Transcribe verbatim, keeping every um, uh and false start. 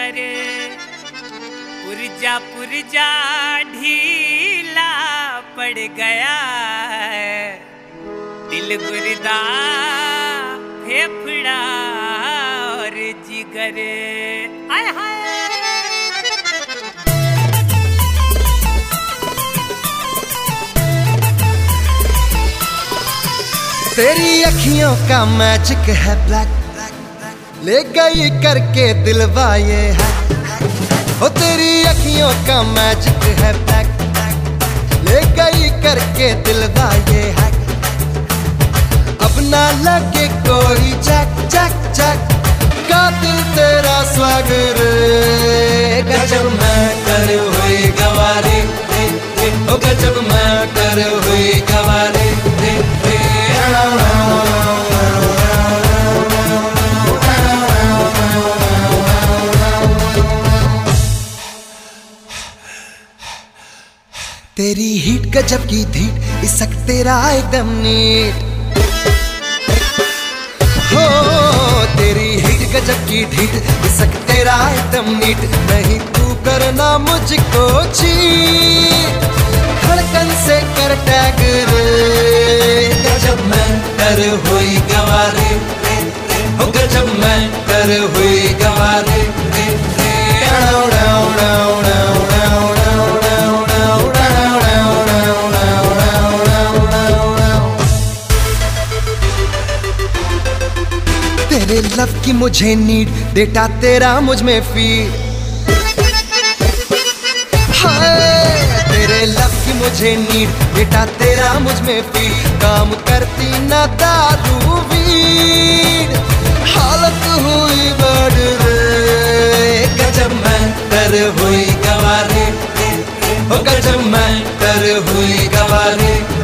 करे पुरजा पुरजा ढीला पड़ गया है, दिल गुर्दा फेफड़ा और जिगर। आय हाय तेरी अखियों का मैजिक है ब्लैक, ले गई करके दिलवा ये है। ओ तेरी अखियों का मैजिक है ब्लैक, ले गई करके दिलवा ये है। अब ना लगे कोई जैक जैक जैक, कातिल तेरा स्वागर। गजब मैं कर हुई गवारे, ओ गजब मैं कर हुई गवारे। तेरी हीट गजब की धीट, इसक तेरा एकदम नीट। हो तेरी हीट गजब की ढीठ, इसक तेरा एकदम नीट। नहीं तू करना मुझको चीट, धड़कन से कर टैग रे। गजब मैं कर हुई गवारे, हो गजब मैं कर हुई गवारे। तेरे लव की मुझे नीड, डेटा तेरा मुझ में फीड। हाय तेरे लव की मुझे नीड, डेटा तेरा मुझ में फीड। काम करती ना दारू वीड, हालत हुई बड़ रे। गजब मैं कर हुई गवारे, ओ गजब मैं कर हुई गवारे।